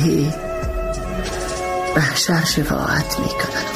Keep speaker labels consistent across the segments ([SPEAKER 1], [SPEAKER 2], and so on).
[SPEAKER 1] الهی محشر شفاعت می کند.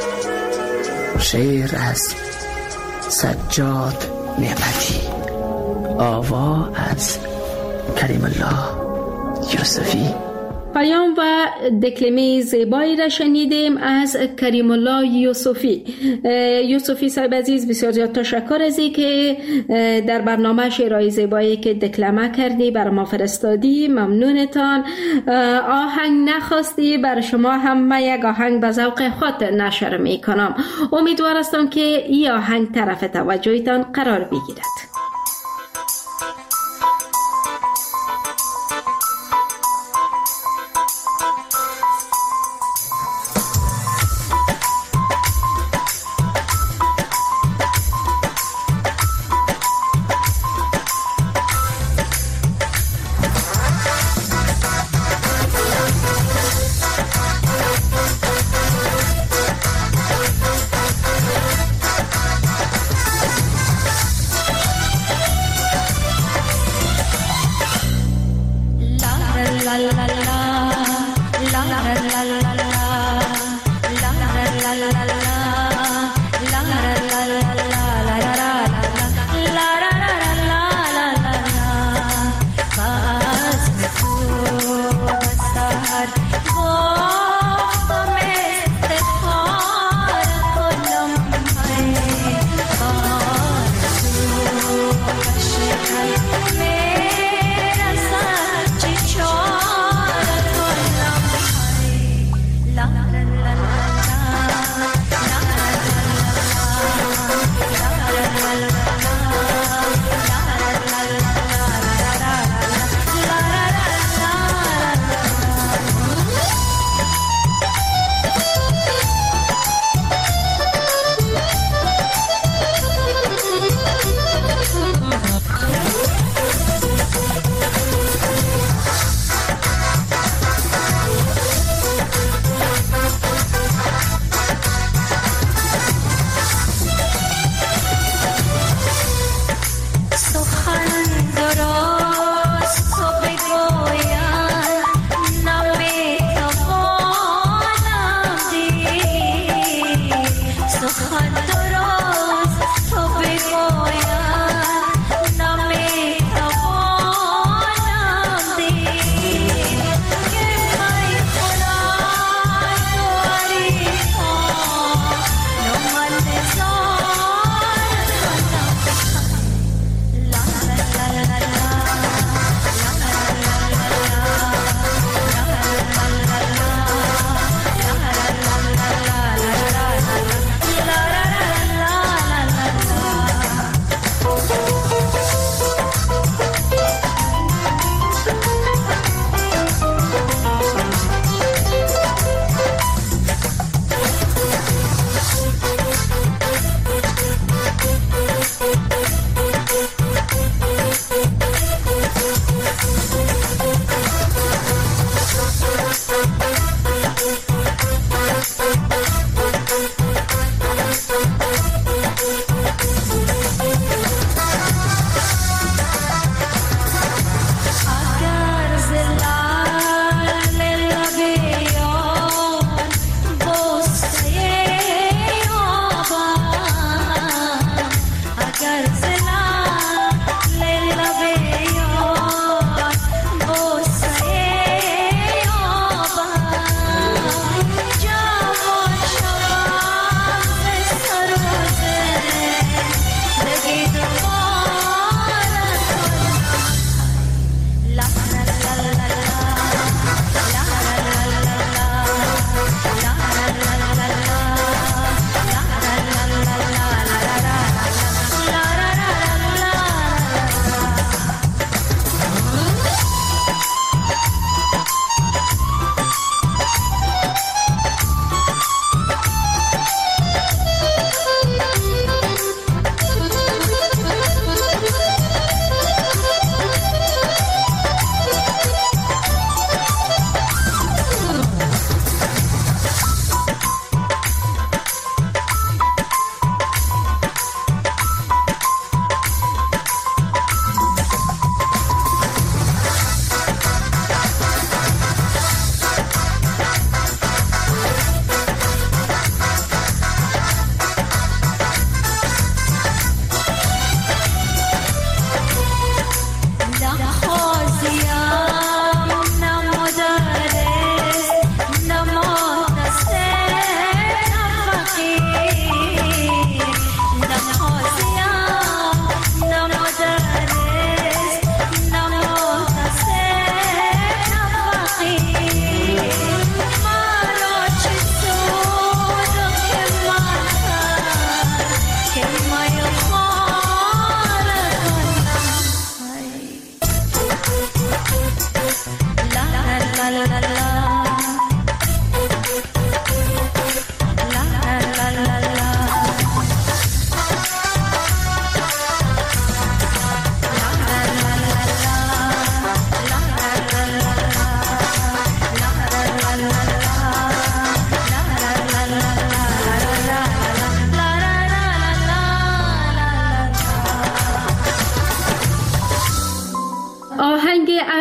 [SPEAKER 1] شعر از سجاد نعمتی، آوا از کریم الله یوسفی.
[SPEAKER 2] پیام و دکلمه زیبایی را شنیدیم از کریم الله یوسفی. یوسفی صاحب عزیز، بسیار زیاد تشکر از این که در برنامه شعرهای زیبایی که دکلمه کردی بر ما فرستادی. ممنونتان. آهنگ نخواستی، بر شما هم یک آهنگ به ذوق خود نشر می کنم. امیدوار هستم که این آهنگ طرف توجهتان قرار بگیرد.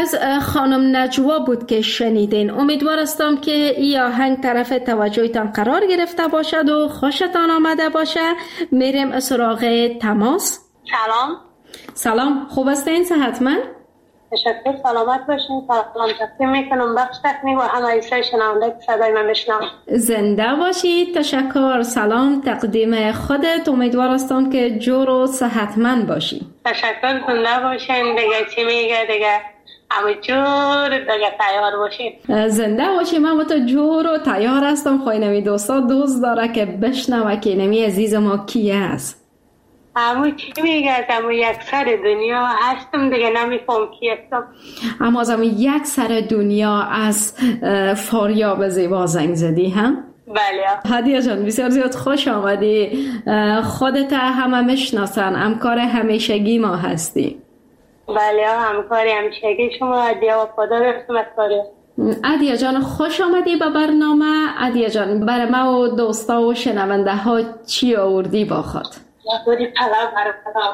[SPEAKER 2] از خانم نجوا بود که شنیدین. امیدوار هستم که این آهنگ طرف توجهتان قرار گرفته باشد و خوشتان آمده باشه. میریم سراغ تماس. سلام، خوب هستین؟ صحتمند؟
[SPEAKER 3] تشکر، سلامت باشین. سلام تقدیم میکنم بخش تکنیک و همه ایسای شنونده که صدای من بشنم.
[SPEAKER 2] زنده باشید. تشکر. سلام تقدیم خودت. امیدوار هستم که جور و صحتمند باشی.
[SPEAKER 3] تشکر، زنده باشین. دیگه چی میگه دیگه همه جور دیگه تیار باشین.
[SPEAKER 2] زنده باشیم. من تو جور و تیار هستم. خواهی نمی دوستا دوست داره که بشنوه که نمی عزیز ما کیه است.
[SPEAKER 3] همون چی میگه از همون یک سر دنیا هستم دیگه نمیفهم کی هستم.
[SPEAKER 2] اما از همون یک سر دنیا از فاریاب زیبا زنگ زدی هم؟
[SPEAKER 3] بله.
[SPEAKER 2] هدیه جان بسیار زیاد خوش آمدی. خودت همه میشناسن، همکار همیشگی ما هستی.
[SPEAKER 3] بله همکار همیشگی شما. هدیه وفادار هستم از فاریاب.
[SPEAKER 2] هدیه جان خوش آمدی به برنامه. هدیه جان برای ما و دوستا و شنونده ها چی آوردی با خود؟
[SPEAKER 3] یادوری پلاو برای پلاو.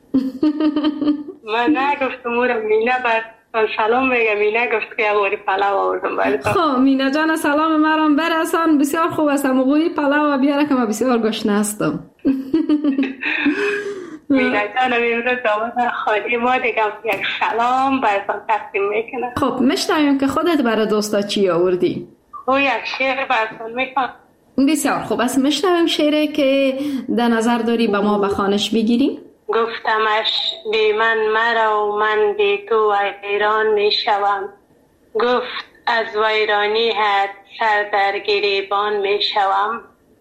[SPEAKER 3] من نگفتم اون مینه بر سلام بگم، مینه گفت که یادوری پلاو آوردم برای تو.
[SPEAKER 2] خب مینه جان سلام مرام برسان. بسیار خوب است. موقعی پلاو بیاره که من بسیار گشنه هستم.
[SPEAKER 3] مینه جان امروز داماد خالی ما دیگه یک سلام براتون تقدیم میکنم.
[SPEAKER 2] خب میشنویم که خودت برای دوستا چی آوردی؟
[SPEAKER 3] خب یک شعر براتون میکنم.
[SPEAKER 2] بسیار خوب است. میشنویم شعری که در نظر داری به ما بخوانش بگیریم.
[SPEAKER 3] گفتمش بی من مرا و من بی تو ویران میشوم. گفت از ویرانی هد سر در گریبان میشوم.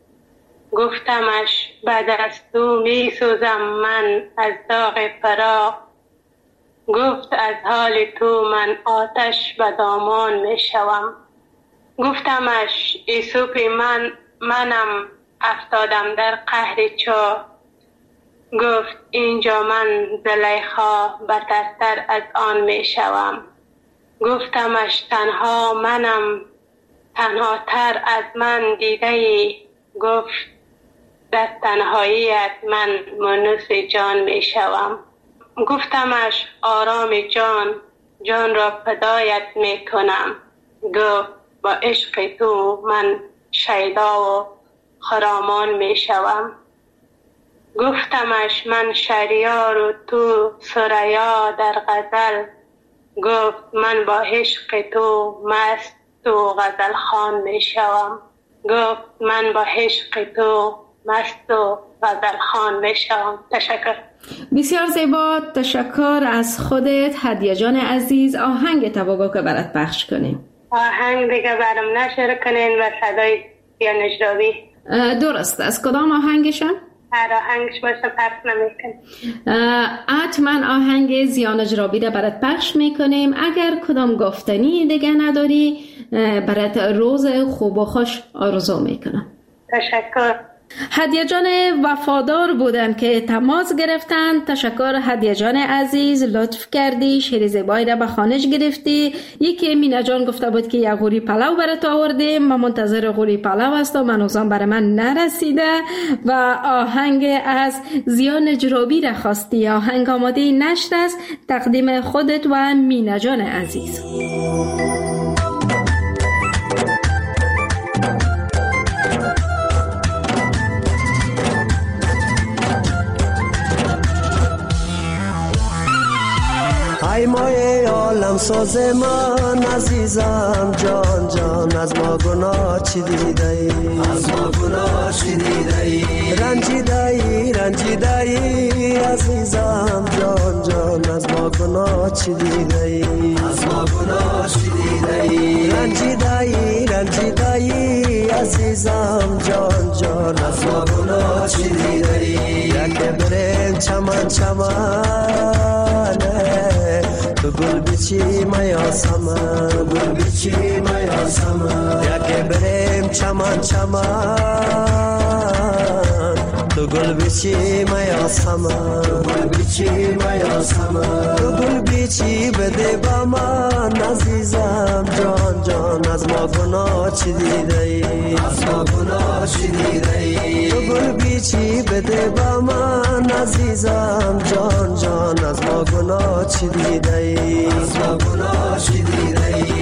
[SPEAKER 3] گفتمش بعد از تو میسوزم من از داغ فراق. گفت از حال تو من آتش به دامان میشوم. گفتمش ایسوپ منم افتادم در قهر چاه. گفت اینجا من زلیخا بترتر از آن می شوم. گفتمش تنها منم تنها تر از من دیده ای. گفت در تنهاییت من منوس جان می شوم. گفتمش آرام جان را فدایت می کنم. گفت با عشق تو من شیدا و خرامان می شوم. گفتمش من شهریار و تو سریا در غزل. گفت من با عشق تو مست و غزل خوان می شوم. گفت من با عشق تو مست و غزل خوان می شوم. تشکر.
[SPEAKER 2] بسیار زیبا. تشکر از خودت هدیه جان عزیز. آهنگ توقع که برات پخش کنیم.
[SPEAKER 3] آهنگ دیگه برام نشر کنین و صدای یا نجرابی.
[SPEAKER 2] درست. از کدام آهنگشم؟
[SPEAKER 3] هر آهنگش باشه پخش نمیکنیم.
[SPEAKER 2] حتما آهنگ زیان جرابی را برات پخش میکنیم. اگر کدام گفتنی دیگه نداری برات روز خوب و خوش آرزو میکنم.
[SPEAKER 3] تشکر.
[SPEAKER 2] هدیه جان وفادار بودن که تماس گرفتن. تشکر هدیه جان عزیز، لطف کردی شعر زیبایی را به خوانش گرفتی. یکی مینه جان گفته بود که یک غوری پلاو برات آوردیم. من منتظر غوری پلاو هستم، هنوزم برای من نرسیده. و آهنگ از زیان جرابی را خواستی. آهنگ آماده نشر است. تقدیم خودت و مینه جان عزیز.
[SPEAKER 4] ای مای عالم ساز من عزیزم جان جان از ما گناه چی دیده ای؟ از ما گناه چی دیده ای؟ رنجیده ای عزیزم جان جان از ما گناه چی دیده ای؟ از ما گناه چی دیده ای؟ رنجیده ای عزیزم جان جان از ما گناه چی دیده ای؟ یک برین چمن تو گل بیچی میاسم یک بریم چمن تو گل بیچی بیچی میاسم گل بیچی میاسم گل بیچی بده با من عزیزم جان جان از ما گناه چی دیده ای از ما گناه چی دیده ای گل بیچی بده با من عزیزم جان جان از ما گناه چی دیده ای از ما گناه چی دیده ای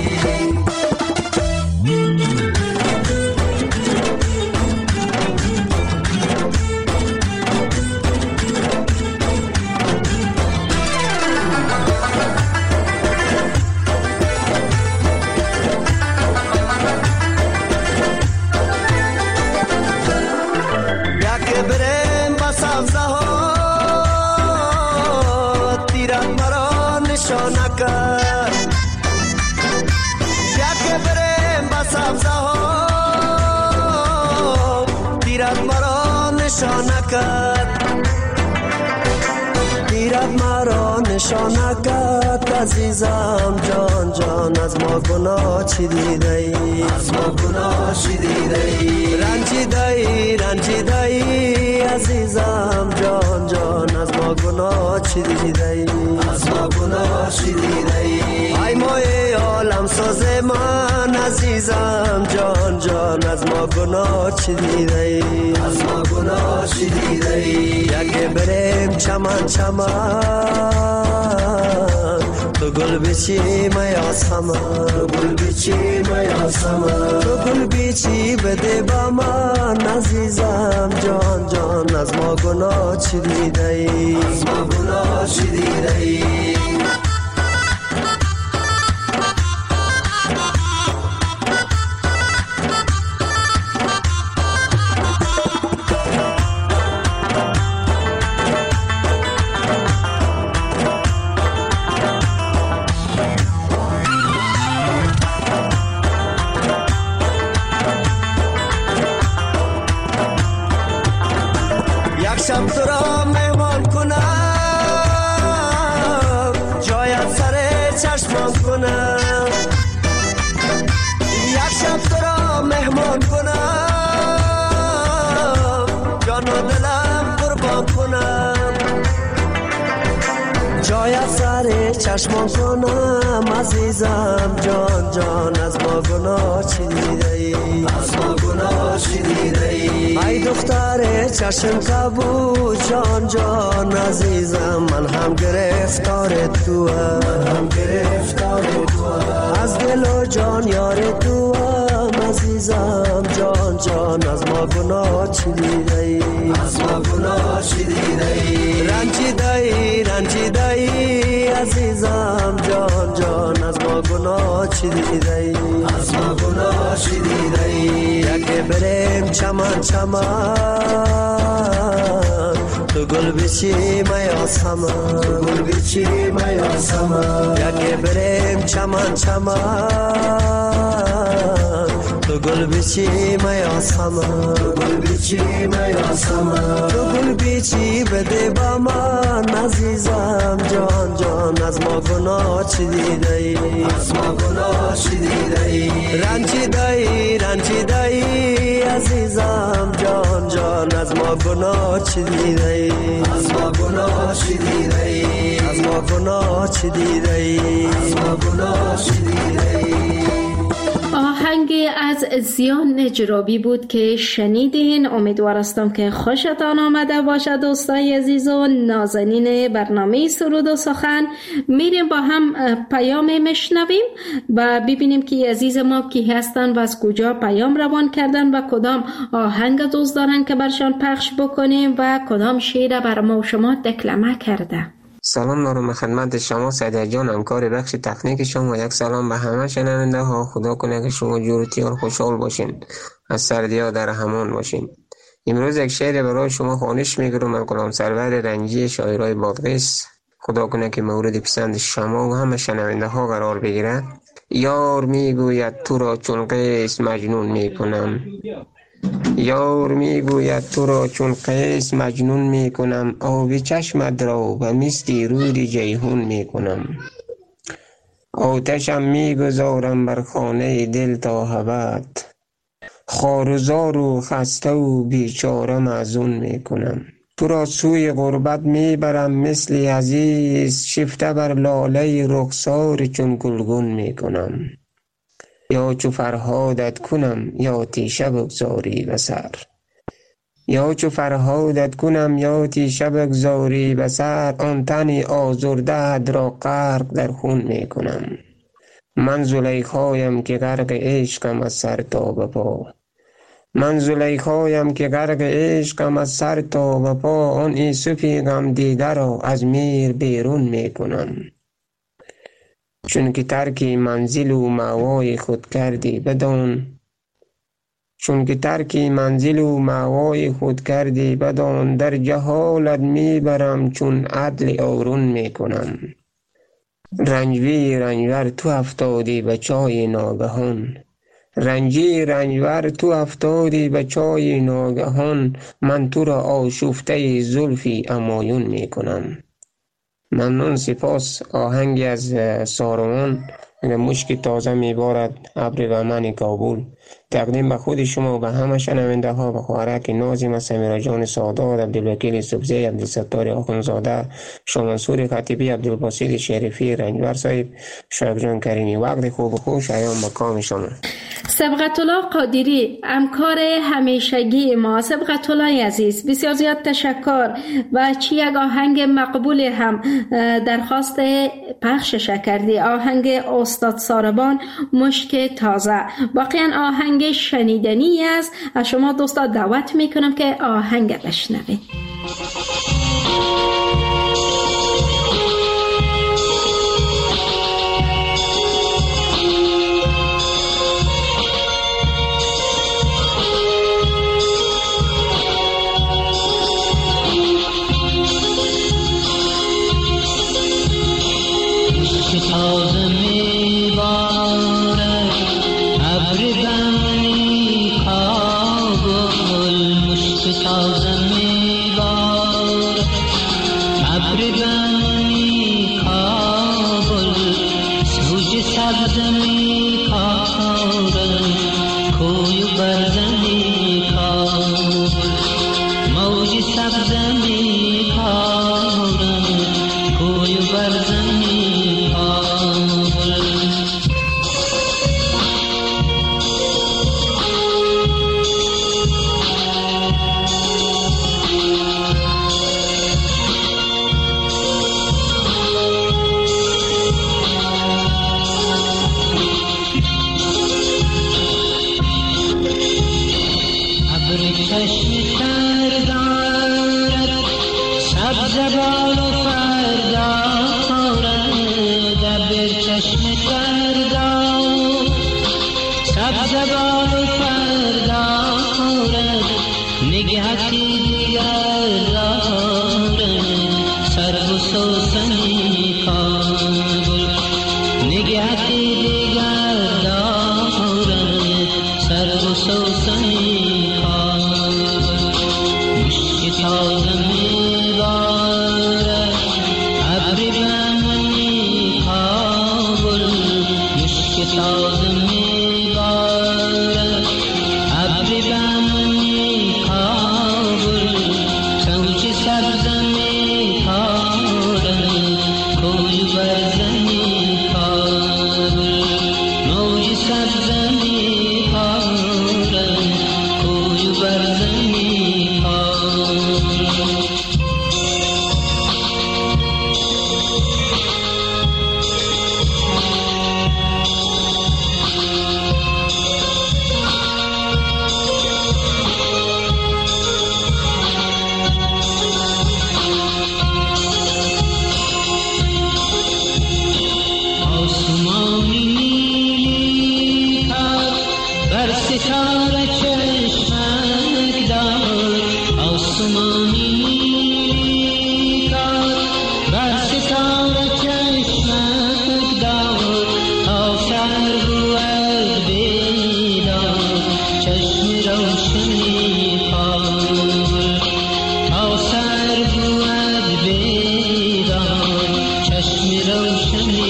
[SPEAKER 4] دیرت مرا نشانکت عزیزم جان جان از ما گناه چی دیده ای از ما گناه چی دیده ای رنجیده ای عزیزم جان جان از ما گناه چی دیده ای از ما گناه چی دیده ای ای مای عالم ساز من عزیزم جان جان از ما گناه چی دیده ای از ما گناه چی دیده ای یکی بریم چمن تو گل بیچی میاسم گل بیچی میاسم تو گل بیچی بده با من عزیزم جان جان از ما گناه چی دیده ای از ما گناه چی دیده ای شب تو را مهمان کنم جایت سر چشمان کنم یک شب تو را مهمان کنم جان و دلم قربان کنم جایت سر چشمان کنم عزیزم جان جان از ما گناه چی دیده ای از ما گناه چی دیده ای ای دختر چشم کبود جان جان عزیزم من هم گرفتار تو از دل و جان یار تو عزیزم جان جان از ما گناه چی دیده ای از ما گناه چی دیده ای رنجیده ای عزیزم جان جان از ما گناه چی دیده ای از ما گناه چی دیده ای یکی بریم چمن تو گل بیچی میاسم گل بیچی میاسم یکی بریم چمن تو گل بیچی میاسم گل بیچی میاسم تو گل بیچی بده با من عزیزم جان جان از ما گناه چی دیده ای از ما گناه چی دیده ای رنجیده ای عزیزم جان جان از ما گناه چی دیده ای از ما گناه چی دیده ای از ما گناه چی دیده ای از ما گناه چی دیده ای
[SPEAKER 2] آهنگ از زیان نجرابی بود که شنیدین. امیدوارستم که خوشتان آمده باشه دوستای عزیز و نازنین برنامه سرود و سخن. میریم با هم پیام مشنویم و ببینیم که عزیز ما کی هستن و از کجا پیام روان کردن و کدام آهنگ دوست دارن که برشان پخش بکنیم و کدام شعر بر ما و شما دکلمه کرده.
[SPEAKER 5] سلام دارم خدمت شما سعید جان، همکار بخش تکنیک شما. یک سلام به همه شنونده ها. خدا کنه که شما جورتی و خوشحال باشین، از سردی ها در امان باشین. امروز یک شعر برای شما خوانش میگیرم از غلام سرور رنجی شاعرای بادغیس. خدا کنه که مورد پسند شما و همه شنونده ها قرار بگیره. یار میگوید تو را چون قیس مجنون میکنم، یار میگوید تو را چون قیس مجنون میکنم، آبی چشمت را و مثل رود جیحون میکنم. آتشم میگذارم بر خانه دل تا ابد، خوار و زار و خسته و بیچاره معزون میکنم. تو را سوی غربت میبرم مثل عزیز، شفته بر لاله رخسار چون گلگون میکنم. یا چو فرهادت کنم یا تیشه بگذاری بسر، یا چو فرهادت کنم یا تیشه بگذاری بسر، آن تنی آزرده را غرق در خون میکنم. من زلیخایم که غرق عشقم از سر تا به پا، من زلیخایم که غرق عشقم از سر تا به پا، آن یوسفی غم دیده را از میر بیرون میکنم. چون که ترک منزل و مأوای خود کردی بدان، چون که ترک منزل و مأوای خود کردی بدان، در جهالت میبرم چون عدل آرون میکنم. رنجوی رنجور تو افتادی به چای ناگهان، رنجی رنجور تو افتادی به چای ناگهان، من تو را آشفته زلفی همایون میکنم. ممنون، سپاس. آهنگی از ساروان، مشک تازه میبارد ابر بهمن کابل، تقدیم به خود شما و به همه شنونده ها، به خوارک نازم سمیرا جان سادات، عبدالوکیل سبزی، عبدالستار آخونزاده، شامنصور خطیبی، عبدالباسط شریفی، رنجور صاحب، شایب جان کریمی. وقت خوب و خوش ایام به کام شما.
[SPEAKER 2] سبقت الله قادری، همکار همیشگی ما. سبقت الله عزیز، بسیار زیاد تشکر و چی یک آهنگ مقبول هم درخواست پخشش کردی، آهنگ استاد ساربان مشک تازه. واقعا آهنگ شنیدنی است. از شما دوستا دعوت میکنم که آهنگ بشنوید.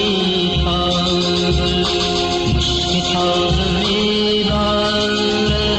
[SPEAKER 6] مشک تازه میبارد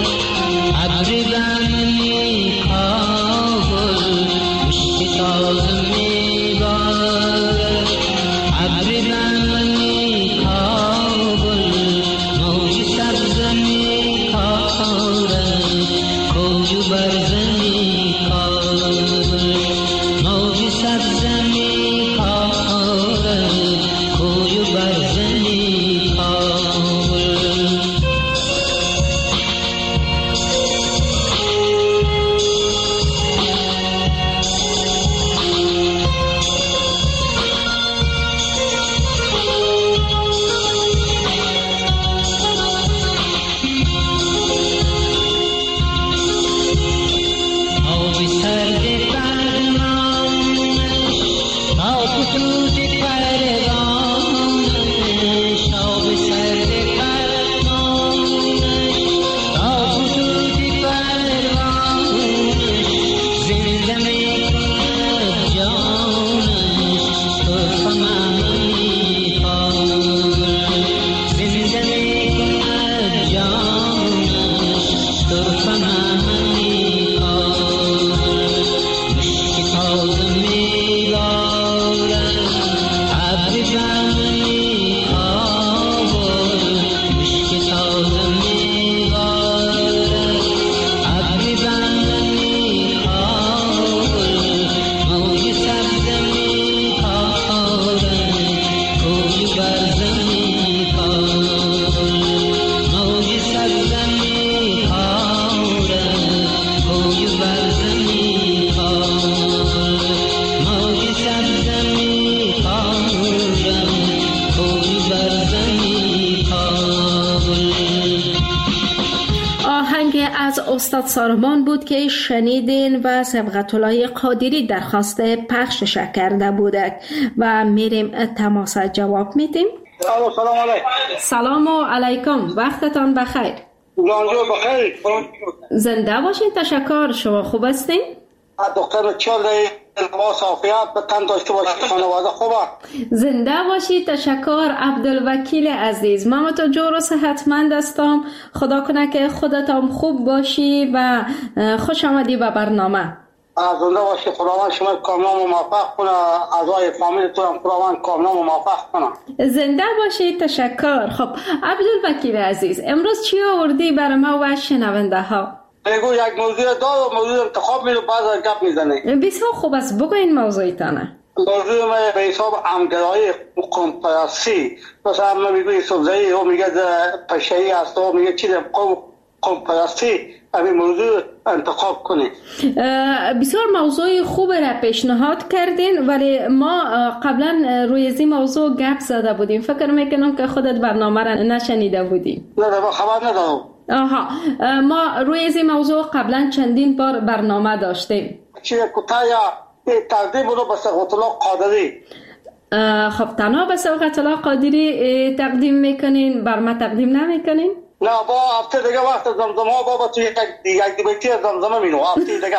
[SPEAKER 2] از استاد سارمان بود که شنیدین و صبغت الله قادری درخواست پخشش کرده بودک و میریم تماس جواب میدیم.
[SPEAKER 6] سلام علیکم.
[SPEAKER 2] سلام علیکم، وقتتان بخیر.
[SPEAKER 6] بخیر.
[SPEAKER 2] زنده باشین. تشکر. شما خوب هستین؟
[SPEAKER 6] دکتر چاله لباس عافیت به تن داشته باشید. خانواده خوبه؟
[SPEAKER 2] زنده باشید. تشکر عبدالوکیل عزیز. من تو جور و صحتمند هستم. خدا کنه که خودتان خوب باشی و خوش آمدی به برنامه.
[SPEAKER 6] زنده باشید. خداوند شما کاملا موفق کنه. اعضای فامیلتون هم خداوند کاملا موفق کنه.
[SPEAKER 2] زنده باشید. تشکر. خب عبدالوکیل عزیز، امروز چی آوردی برای ما و شنونده ها؟
[SPEAKER 6] بگو یک موضوع دار و موضوع انتخاب میرو بعد گپ میزنی.
[SPEAKER 2] بسیار خوب است، بگو این موضوعتانه.
[SPEAKER 6] موضوع ما به حساب همگرایی قوم‌پرستی. مثلا ما میگوی یوسفزئی او میگه پشه‌ای است و میگه چیز قوم‌پرستی. همین موضوع انتخاب کنی.
[SPEAKER 2] بسیار موضوع خوب را پیشنهاد کردین، ولی ما قبلا روی این موضوع گپ زده بودیم. فکر میکنم که خودت برنامه را نشنیده بودی.
[SPEAKER 6] نه خبر ندارم.
[SPEAKER 2] آها، ما روی این موضوع قبلا چندین بار برنامه داشتیم.
[SPEAKER 6] چیه کوتاه یا تقدیم رو به صبغت الله قادری؟
[SPEAKER 2] خب تنها به صبغت الله قادری تقدیم میکنین، بر ما تقدیم نمیکنین؟
[SPEAKER 6] نه با هفته دیگه وقت زمزمه ها بابا تو یک بیتی زمزمه مینو هفته دیگه.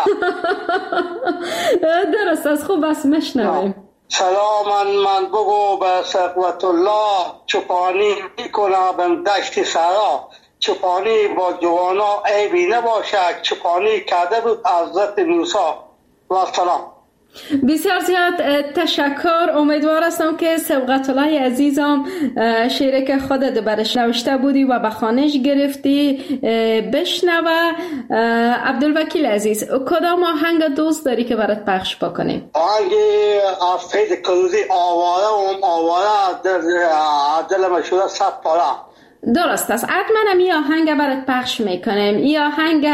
[SPEAKER 2] درست است، خوب است، مشنویم.
[SPEAKER 6] سلام من بگو به صبغت الله چوپانی میکنه به دشت سرا. چوپانی با جوانا عیبی نباشد. چوپانی کرده بود حضرت موسی. و سلام.
[SPEAKER 2] بسیار زیاد تشکر. امیدوار هستم که صبغت الله عزیزم شعری که خودت برش نوشته بودی و به خوانش گرفتی بشنوه. عبدالوکیل عزیز، کدام آهنگ دوست داری که برات پخش بکنیم؟
[SPEAKER 6] آهنگ از فیض کروزی آواره دل مشهور صد پاره.
[SPEAKER 2] درست است، حتما این آهنگ برات پخش میکنیم. این آهنگ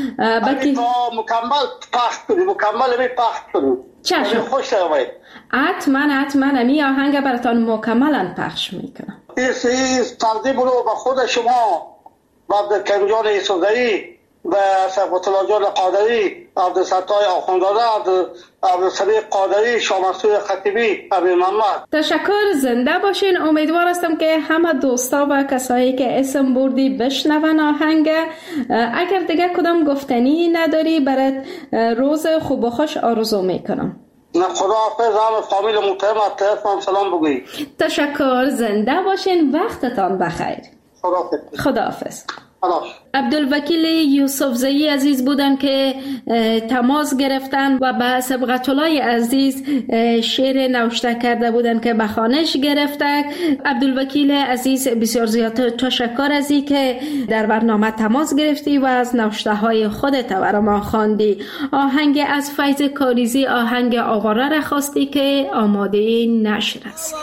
[SPEAKER 6] مکمل پخش کنیم.
[SPEAKER 2] چشم.
[SPEAKER 6] خوش شوید.
[SPEAKER 2] حتما این آهنگ براتون مکملا پخش میکنم.
[SPEAKER 6] این تقدیم رو به خود شما، به عبدالکریم جان یوسفزئی، به صبغت الله جان قادری، عبدالستار آخوندزاده، عبدالصدیق قادری، شاه منصور خطیبی، ابی محمد.
[SPEAKER 2] تشکر. زنده باشین. امیدوار هستم که همه دوستا و کسایی که اسم بردی بشنون آهنگ. اگر دیگه کدام گفتنی نداری، برات روز خوب و خوش آرزو میکنم.
[SPEAKER 6] نه خداحافظ. همه فامیل محترم از طرفم سلام بگویی.
[SPEAKER 2] تشکر. زنده باشین. وقتتان بخیر. خداحافظ. عبدالوکیل یوسفزئی عزیز بودن که تماس گرفتن و به صبغت الله عزیز شعر نوشته کرده بودن که به خوانش گرفته. عبدالوکیل عزیز، بسیار زیاد تشکر از این که در برنامه تماس گرفتی و از نوشته های خودت برای ما خواندی. آهنگ از فیض کاریزی، آهنگ آواره را خواستی که آماده نشر است.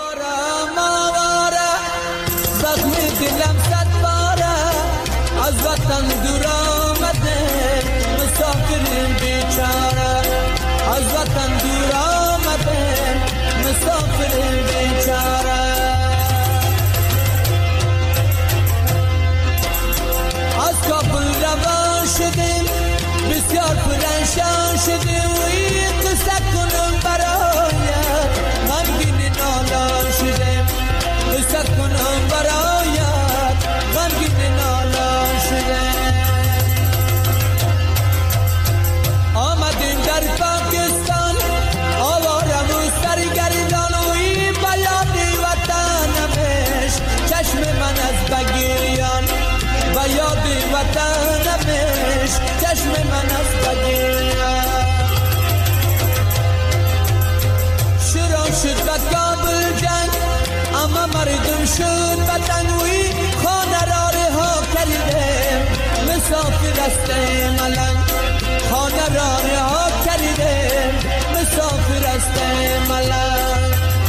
[SPEAKER 7] از وطن دور آمده مسافر بیچاره. از وطن دور آمده مسافر بیچاره. از کابل روان شدیم بسیار پرنشان شدیم و این قصه کنم برایت غمگین نالان شدیم. قصه کنم برایت غمگین نالان شدیم. آمدیم در پاکستان آوارم و سرگردان و این بیادی وطنمش چشم من از بگیریان. بیادی وطنمش چشم من از بگیریان. شروع شد به کابل جنگ اما مردم شد وطن و این خانه را رها کردیم. مسافر هستیم الان خانه را رها کردیم. مسافر هستیم الان.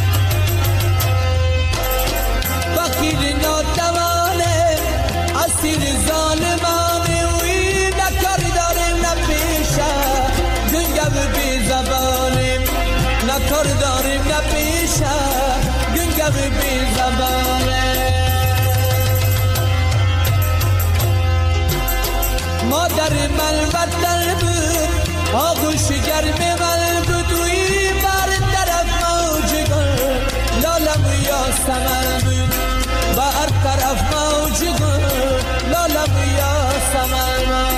[SPEAKER 7] فقیر ناتوانه اسیر ظالمانه و این نکار داریم نپیشه گنگو بی زبانیم. نکار داریم نپیشه گنگو بی زبانه. مادر من وطن بود آغوش گرم من بود وی بر طرف موج گل لالم یاسمن بود بر طرف موج گل لالم یاسمن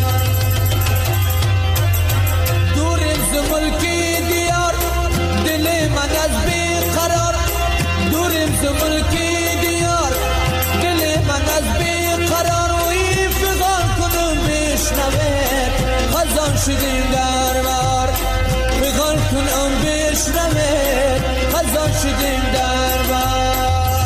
[SPEAKER 7] دورم ز ملکی دیار دل من از بیقرار دورم ز ملکی دیار دل من از بیقرار وی فغان کنم بشنوه خزان شدیم در بار فغان کنم بشنوه خزان شدیم در بار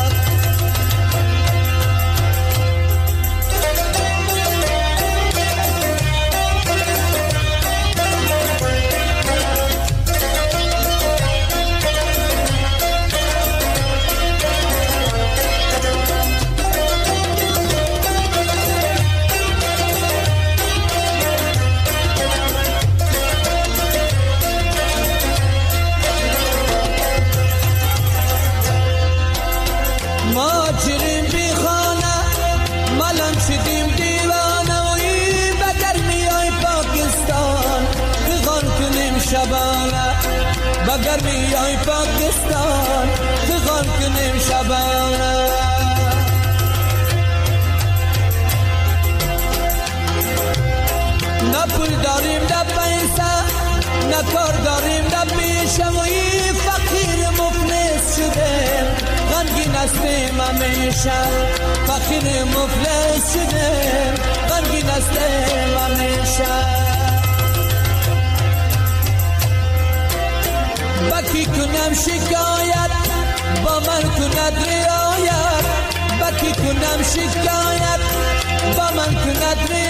[SPEAKER 7] بگر میای پاکستان فغان کنیم شبانه نه پول داریم نه پیسه نه کار داریم نه پیشه و این فقیر مفلس شدیم غمگین هستیم همیشه فقیر مفلس شدیم غمگین هستیم همیشه بکی کنم شکایت با من کند رعایت بکی کنم شکایت با من کند رعایت